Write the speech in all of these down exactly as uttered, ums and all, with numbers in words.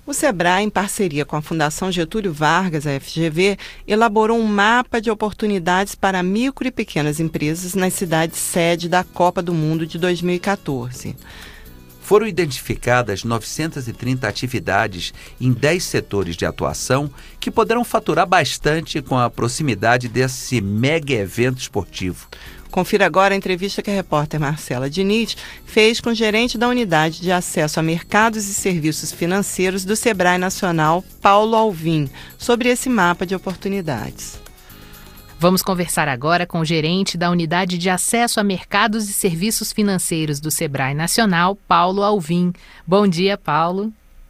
O Sebrae, em parceria com a Fundação Getúlio Vargas, a F G V, elaborou um mapa de oportunidades para micro e pequenas empresas nas cidades sede da Copa do Mundo de dois mil e quatorze. Foram identificadas novecentas e trinta atividades em dez setores de atuação que poderão faturar bastante com a proximidade desse mega evento esportivo. Confira agora a entrevista que a repórter Marcela Diniz fez com o gerente da Unidade de Acesso a Mercados e Serviços Financeiros do Sebrae Nacional, Paulo Alvim, sobre esse mapa de oportunidades. Vamos conversar agora com o gerente da Unidade de Acesso a Mercados e Serviços Financeiros do Sebrae Nacional, Paulo Alvim. Bom dia, Paulo.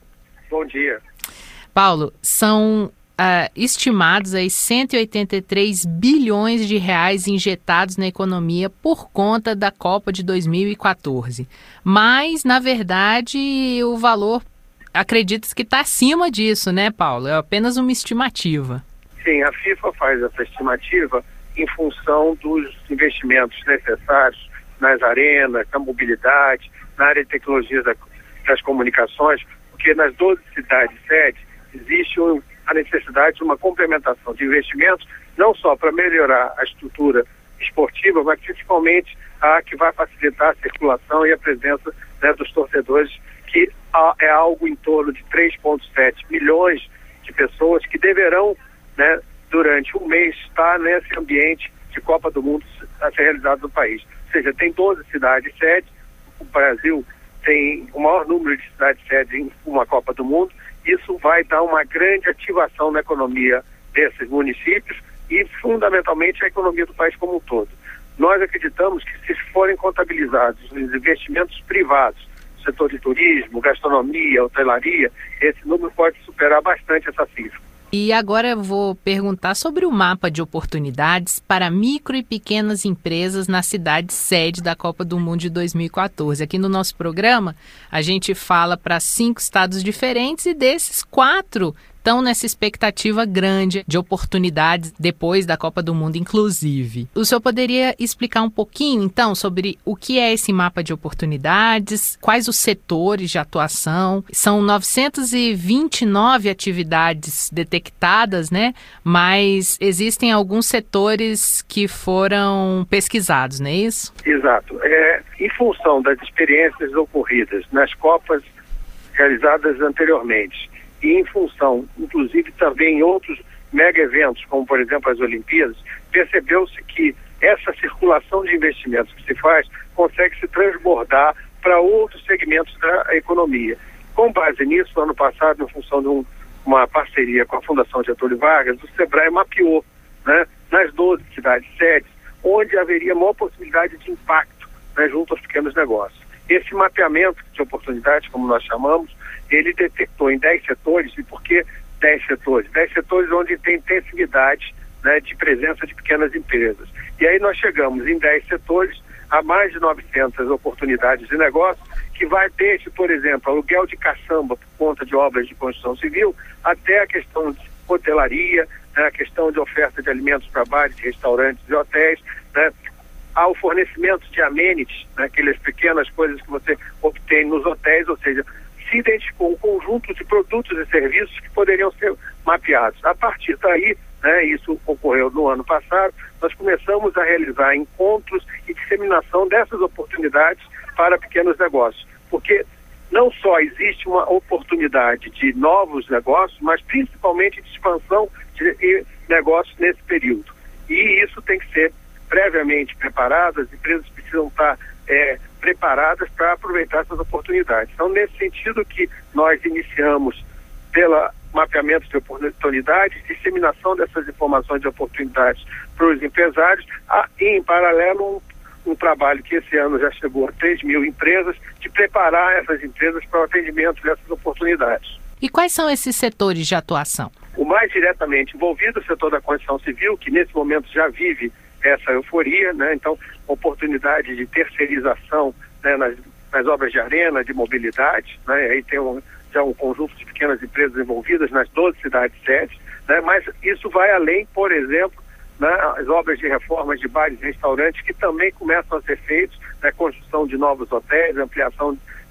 Bom dia. Paulo, são uh, estimados aí cento e oitenta e três bilhões de reais injetados na economia por conta da Copa de dois mil e quatorze. Mas, na verdade, o valor, acredita-se que está acima disso, né, Paulo? É apenas uma estimativa. Sim, a FIFA faz essa estimativa em função dos investimentos necessários nas arenas, na mobilidade, na área de tecnologia das comunicações, porque nas doze cidades sede existe a necessidade de uma complementação de investimentos, não só para melhorar a estrutura esportiva, mas principalmente a que vai facilitar a circulação e a presença, né, dos torcedores, que é algo em torno de três vírgula sete milhões de pessoas que deverão, né, durante um mês estar nesse ambiente de Copa do Mundo a ser realizado no país. Ou seja, tem doze cidades sede, o Brasil tem o maior número de cidades sede em uma Copa do Mundo. Isso vai dar uma grande ativação na economia desses municípios e fundamentalmente a economia do país como um todo. Nós acreditamos que, se forem contabilizados os investimentos privados, setor de turismo, gastronomia, hotelaria, esse número pode superar bastante essa cifra. E agora eu vou perguntar sobre o mapa de oportunidades para micro e pequenas empresas na cidade sede da Copa do Mundo de dois mil e quatorze. Aqui no nosso programa, a gente fala para cinco estados diferentes e desses quatro estão nessa expectativa grande de oportunidades depois da Copa do Mundo, inclusive. O senhor poderia explicar um pouquinho, então, sobre o que é esse mapa de oportunidades, quais os setores de atuação? São novecentas e vinte e nove atividades detectadas, né? Mas existem alguns setores que foram pesquisados, não é isso? Exato. É, em função das experiências ocorridas nas Copas realizadas anteriormente, e em função, inclusive, também em outros mega eventos, como, por exemplo, as Olimpíadas, percebeu-se que essa circulação de investimentos que se faz consegue se transbordar para outros segmentos da economia. Com base nisso, ano passado, em função de um, uma parceria com a Fundação Getúlio Vargas, o Sebrae mapeou, né, nas doze cidades sedes, onde haveria maior possibilidade de impacto, né, junto aos pequenos negócios. Esse mapeamento de oportunidades, como nós chamamos, ele detectou em dez setores. E por que dez setores? dez setores onde tem intensividade, né, de presença de pequenas empresas. E aí nós chegamos em dez setores a mais de novecentas oportunidades de negócio, que vai desde, por exemplo, aluguel de caçamba por conta de obras de construção civil, até a questão de hotelaria, né, a questão de oferta de alimentos para bares, restaurantes e hotéis, né, ao fornecimento de amenities, né, aquelas pequenas coisas que você obtém nos hotéis, ou seja, se identificou um conjunto de produtos e serviços que poderiam ser mapeados. A partir daí, né, isso ocorreu no ano passado, nós começamos a realizar encontros e disseminação dessas oportunidades para pequenos negócios, porque não só existe uma oportunidade de novos negócios, mas principalmente de expansão de negócios nesse período. E isso tem que ser previamente preparado, as empresas precisam estar é, preparadas para aproveitar essas oportunidades. Então, nesse sentido que nós iniciamos pelo mapeamento de oportunidades, disseminação dessas informações de oportunidades para os empresários, e em paralelo um, um trabalho que esse ano já chegou a três mil empresas, de preparar essas empresas para o atendimento dessas oportunidades. E quais são esses setores de atuação? O mais diretamente envolvido é o setor da construção civil, que nesse momento já vive essa euforia, né? Então, oportunidade de terceirização, né, nas, nas obras de arena, de mobilidade, né? Aí tem um, já um conjunto de pequenas empresas envolvidas nas doze cidades sedes, né? Mas isso vai além, por exemplo, né, as obras de reformas de bares e restaurantes que também começam a ser feitos, né, construção de novos hotéis, ampliação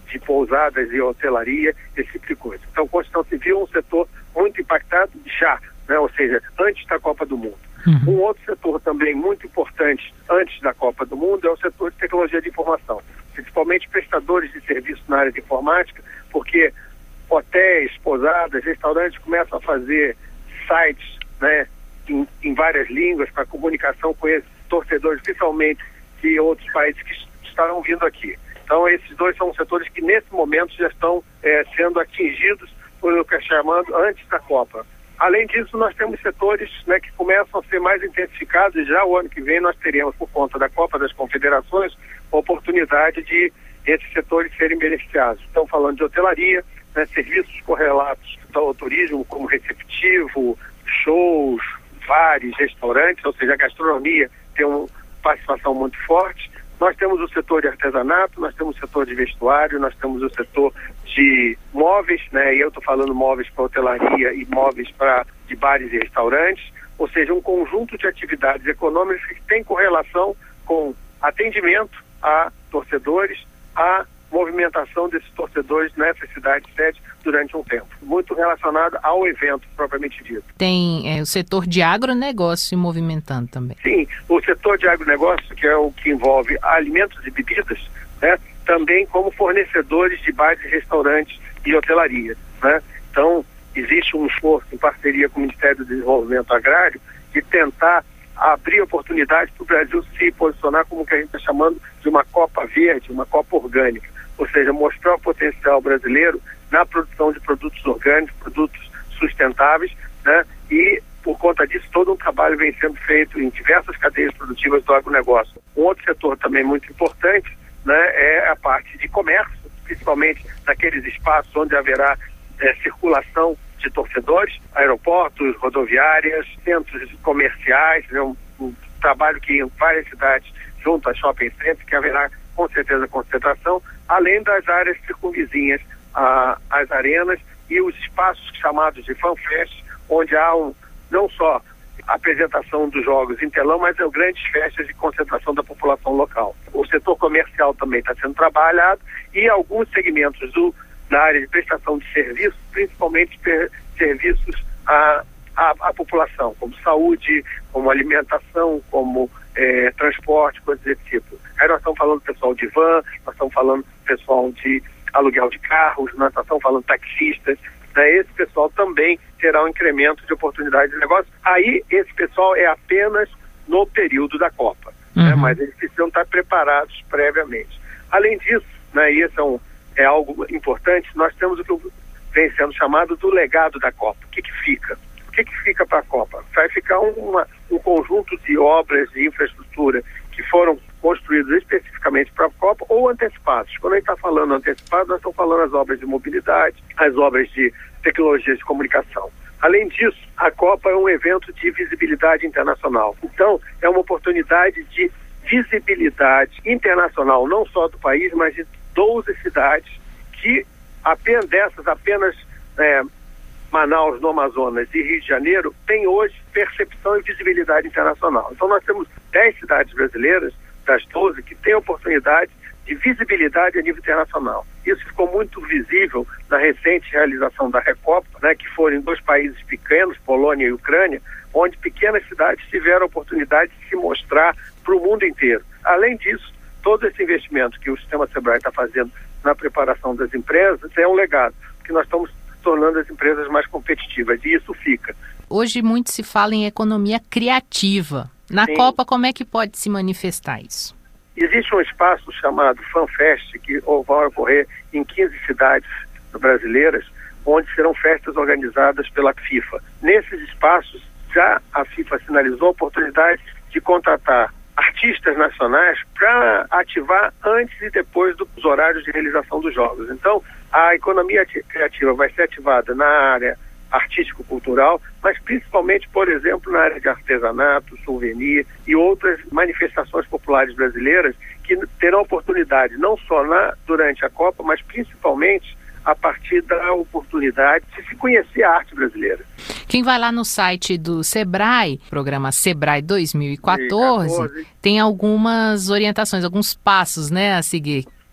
de pousadas e hotelaria, esse tipo de coisa. Então, construção civil é um setor muito impactado já, né? Ou seja, antes da Copa do Mundo. Uhum. Um outro setor também muito importante antes da Copa do Mundo é o setor de tecnologia de informação, principalmente prestadores de serviços na área de informática, porque hotéis, pousadas, restaurantes começam a fazer sites, né, em, em várias línguas para comunicação com esses torcedores, principalmente de outros países que estarão vindo aqui. Então, esses dois são setores que, nesse momento, já estão é, sendo atingidos por o que é chamado antes da Copa. Além disso, nós temos setores, né, que começam a ser mais intensificados, e já o ano que vem nós teremos, por conta da Copa das Confederações, a oportunidade de esses setores serem beneficiados. Estamos falando de hotelaria, né, serviços correlatos ao turismo, como receptivo, shows, bares, restaurantes, ou seja, a gastronomia tem uma participação muito forte. Nós temos o setor de artesanato, nós temos o setor de vestuário, nós temos o setor de móveis, né? E eu estou falando móveis para hotelaria e móveis para de bares e restaurantes, ou seja, um conjunto de atividades econômicas que tem correlação com atendimento a torcedores, a movimentação desses torcedores nessa cidade sede durante um tempo, muito relacionado ao evento propriamente dito. Tem é, o setor de agronegócio se movimentando também. Sim, o setor de agronegócio, que é o que envolve alimentos e bebidas, né, também como fornecedores de bares, restaurantes e hotelaria, né? Então, existe um esforço em parceria com o Ministério do Desenvolvimento Agrário de tentar abrir oportunidades para o Brasil se posicionar como o que a gente está chamando de uma Copa Verde, uma Copa Orgânica, ou seja, mostrar o potencial brasileiro na produção de produtos orgânicos, produtos sustentáveis, né? E, por conta disso, todo um trabalho vem sendo feito em diversas cadeias produtivas do agronegócio. Um outro setor também muito importante, né, é a parte de comércio, principalmente naqueles espaços onde haverá é, circulação de torcedores, aeroportos, rodoviárias, centros comerciais, né, um, um trabalho que em várias cidades, junto a shopping centers, que haverá com certeza concentração, além das áreas circunvizinhas a, às arenas e os espaços chamados de fanfest, onde há um, não só a apresentação dos jogos em telão, mas é grandes festas de concentração da população local. O setor comercial também está sendo trabalhado e alguns segmentos do, na área de prestação de serviços, principalmente per, serviços à, à, à população, como saúde, como alimentação, como é, transporte, coisas desse tipo. Aí nós estamos falando do pessoal de van, nós estamos falando do pessoal de aluguel de carros, nós estamos falando de taxistas, né? Esse pessoal também terá um incremento de oportunidade de negócio. Aí esse pessoal é apenas no período da Copa, uhum. né? Mas eles precisam estar preparados previamente. Além disso, né, e isso é, um, é algo importante, nós temos o que vem sendo chamado do legado da Copa. O que que fica? O que que fica para a Copa? Vai ficar uma, um conjunto de obras de infraestrutura que foram construídos especificamente para a Copa ou antecipados. Quando a gente está falando antecipado, nós estamos falando as obras de mobilidade, as obras de tecnologias de comunicação. Além disso, a Copa é um evento de visibilidade internacional. Então, é uma oportunidade de visibilidade internacional, não só do país, mas de doze cidades que, apenas dessas, apenas é, Manaus, no Amazonas e Rio de Janeiro, tem hoje percepção e visibilidade internacional. Então, nós temos dez cidades brasileiras, das doze, que têm oportunidade de visibilidade a nível internacional. Isso ficou muito visível na recente realização da Recopa, né, que foram em dois países pequenos, Polônia e Ucrânia, onde pequenas cidades tiveram a oportunidade de se mostrar para o mundo inteiro. Além disso, todo esse investimento que o Sistema Sebrae está fazendo na preparação das empresas é um legado, porque nós estamos tornando as empresas mais competitivas, e isso fica. Hoje muito se fala em economia criativa. Na Sim. Copa, como é que pode se manifestar isso? Existe um espaço chamado FanFest, que vai ocorrer em quinze cidades brasileiras, onde serão festas organizadas pela FIFA. Nesses espaços, já a FIFA sinalizou a oportunidade de contratar artistas nacionais para ativar antes e depois dos horários de realização dos jogos. Então, a economia criativa vai ser ativada na área artístico-cultural, mas principalmente, por exemplo, na área de artesanato, souvenir e outras manifestações populares brasileiras que terão oportunidade não só na, durante a Copa, mas principalmente a partir da oportunidade de se conhecer a arte brasileira. Quem vai lá no site do Sebrae, programa Sebrae dois mil e quatorze, tem algumas orientações, alguns passos, né, a seguir. O,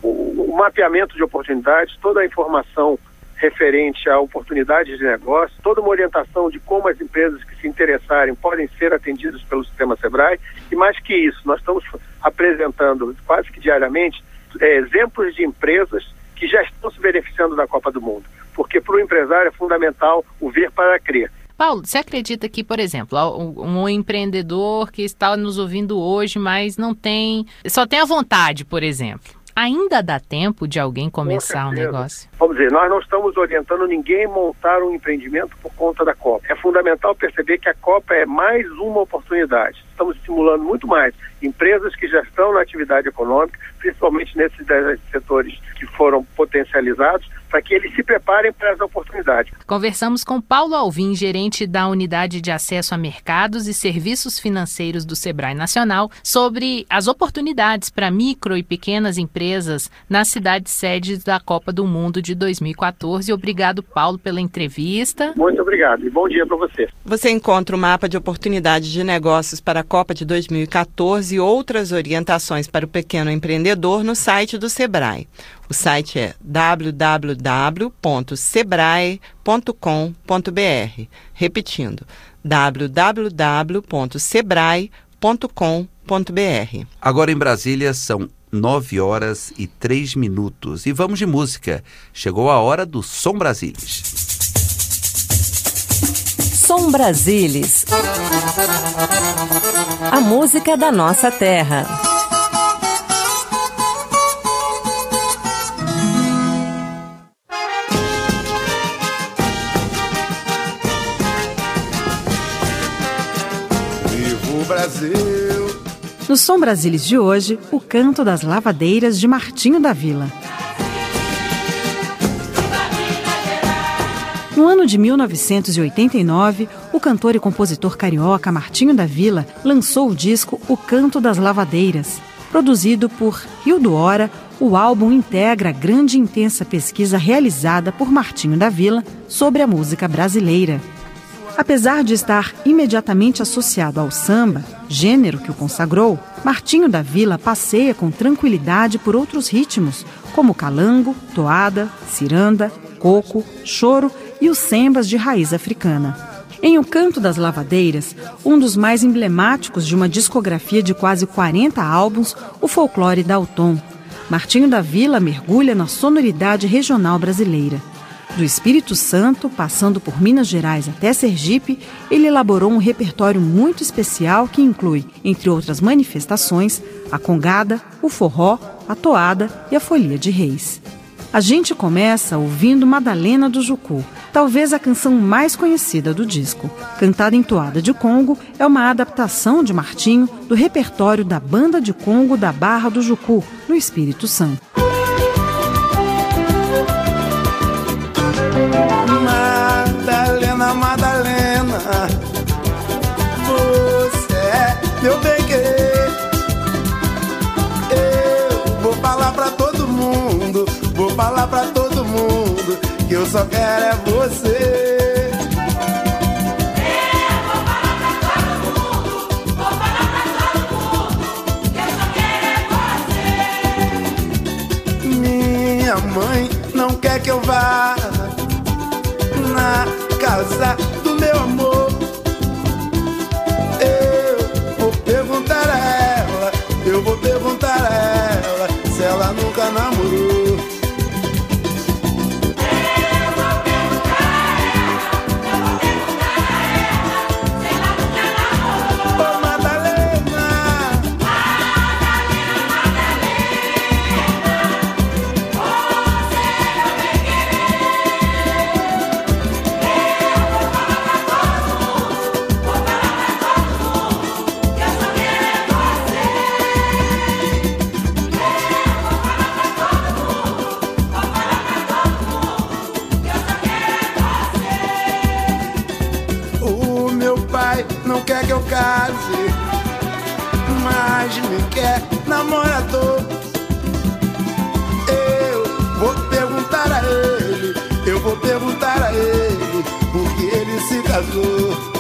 o mapeamento de oportunidades, toda a informação referente a oportunidades de negócio, toda uma orientação de como as empresas que se interessarem podem ser atendidas pelo Sistema Sebrae, e mais que isso, nós estamos apresentando quase que diariamente é, exemplos de empresas que já estão se beneficiando da Copa do Mundo, porque para o empresário é fundamental o ver para crer. Paulo, você acredita que, por exemplo, um empreendedor que está nos ouvindo hoje, mas não tem, só tem a vontade, por exemplo, ainda dá tempo de alguém começar um negócio? Vamos dizer, nós não estamos orientando ninguém a montar um empreendimento por conta da Copa. É fundamental perceber que a Copa é mais uma oportunidade. Estamos estimulando muito mais empresas que já estão na atividade econômica, principalmente nesses dez setores que foram potencializados, para que eles se preparem para as oportunidades. Conversamos com Paulo Alvim, gerente da Unidade de Acesso a Mercados e Serviços Financeiros do Sebrae Nacional, sobre as oportunidades para micro e pequenas empresas nas cidades sedes da Copa do Mundo de dois mil e quatorze. Obrigado, Paulo, pela entrevista. Muito obrigado e bom dia para você. Você encontra o mapa de oportunidades de negócios para a Copa de dois mil e quatorze e outras orientações para o pequeno empreendedor no site do Sebrae. O site é w w w ponto sebrae ponto com ponto b r. Repetindo, w w w ponto sebrae ponto com ponto b r. Agora em Brasília são nove horas e três minutos. E vamos de música. Chegou a hora do Som Brasilis. Som Brasilis. A música da nossa terra. Viva o Brasil! No Som Brasilis de hoje, o canto das lavadeiras de Martinho da Vila. No ano de mil novecentos e oitenta e nove, o cantor e compositor carioca Martinho da Vila lançou o disco O Canto das Lavadeiras. Produzido por Rio do Hora, o álbum integra a grande e intensa pesquisa realizada por Martinho da Vila sobre a música brasileira. Apesar de estar imediatamente associado ao samba, gênero que o consagrou, Martinho da Vila passeia com tranquilidade por outros ritmos, como calango, toada, ciranda, coco, choro e os sambas de raiz africana. Em O Canto das Lavadeiras, um dos mais emblemáticos de uma discografia de quase quarenta álbuns, o folclore Dalton, Martinho da Vila mergulha na sonoridade regional brasileira. Do Espírito Santo, passando por Minas Gerais até Sergipe, ele elaborou um repertório muito especial que inclui, entre outras manifestações, a congada, o forró, a toada e a folia de reis. A gente começa ouvindo Madalena do Jucu, talvez a canção mais conhecida do disco. Cantada em toada de Congo, é uma adaptação de Martinho do repertório da Banda de Congo da Barra do Jucu, no Espírito Santo. Madalena, Madalena, você é meu bem-querer. Eu vou falar pra todo mundo, vou falar pra todo mundo que eu só quero é você. Eu vou falar pra todo mundo, vou falar pra todo mundo que eu só quero é você. Minha mãe não quer que eu vá na casa do meu amor. Eu vou perguntar a ela, eu vou perguntar a ela se ela nunca namorou. Eu vou perguntar a ela, eu vou perguntar a ela se ela nunca namorou. Ô Madalena, Madalena, Madalena, você é meu bem-querer. Eu vou falar pra todo mundo, vou falar pra todo mundo que eu só quero é você. Eu vou falar pra todo mundo, vou falar pra todo mundo que eu só quero é você. o meu pai não quer que eu case, mas me quer namorador. Eu vou perguntar a ele, eu vou perguntar a ele porque ele se casou.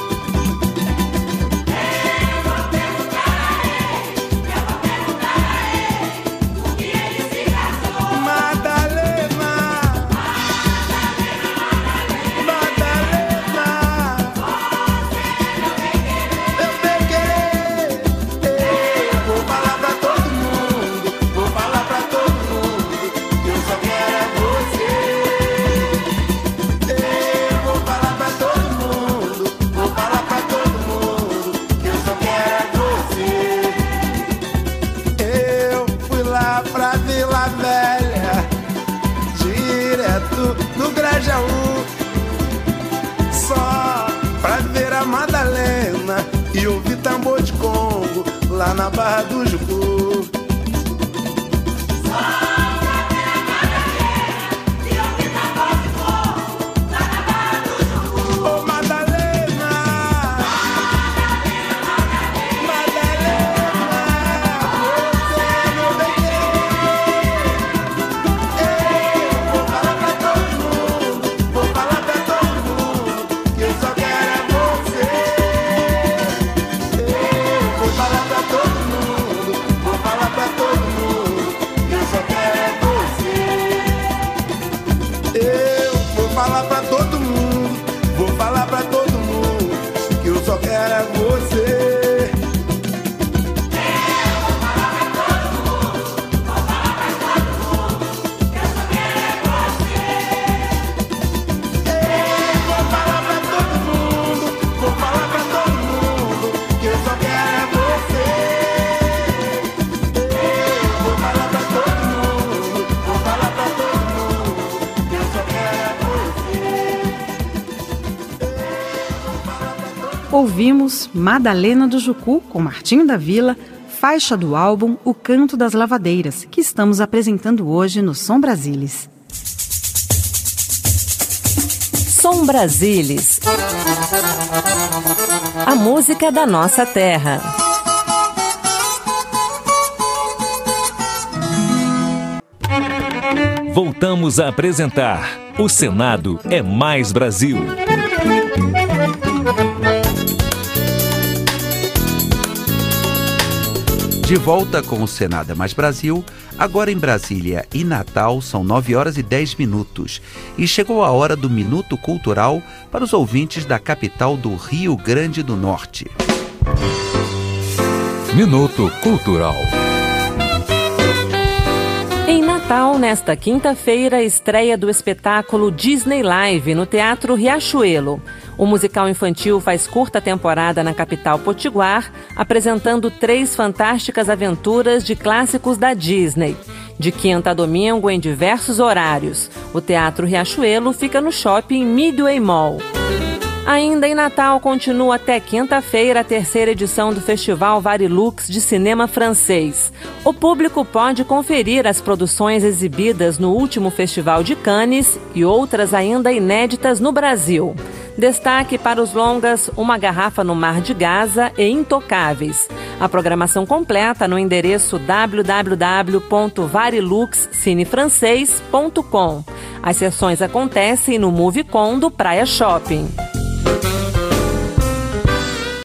lá na Barra do Jucu. Ô Madalena, Madalena, você é meu bebê. Eu vou falar pra todo mundo, vou falar pra todo mundo que eu só quero é você. Eu vou falar pra todo mundo, vou falar pra todo mundo que eu só quero é você. Eu vou falar pra todo mundo, vou falar pra todo mundo que eu só quero é você. Vou falar pra todo mundo, vou falar pra todo mundo que eu só quero é você. Vou falar pra todo mundo, vou falar pra todo mundo que eu só quero é você. Ouvimos Madalena do Jucu, com Martinho da Vila, faixa do álbum O Canto das Lavadeiras, que estamos apresentando hoje no Som Brasilis. Som Brasilis. A música da nossa terra. Voltamos a apresentar O Senado é Mais Brasil. De volta com o Senado é Mais Brasil, agora em Brasília e Natal são nove horas e dez minutos. E chegou a hora do Minuto Cultural para os ouvintes da capital do Rio Grande do Norte. Minuto Cultural. Em Natal, nesta quinta-feira, estreia do espetáculo Disney Live no Teatro Riachuelo. O musical infantil faz curta temporada na capital potiguar, apresentando três fantásticas aventuras de clássicos da Disney. De quinta a domingo, em diversos horários. O Teatro Riachuelo fica no shopping Midway Mall. Ainda em Natal, continua até quinta-feira a terceira edição do Festival Varilux de Cinema Francês. O público pode conferir as produções exibidas no último Festival de Cannes e outras ainda inéditas no Brasil. Destaque para os longas Uma Garrafa no Mar de Gaza e Intocáveis. A programação completa no endereço w w w ponto varilux cine francês ponto com. As sessões acontecem no Movicon do Praia Shopping.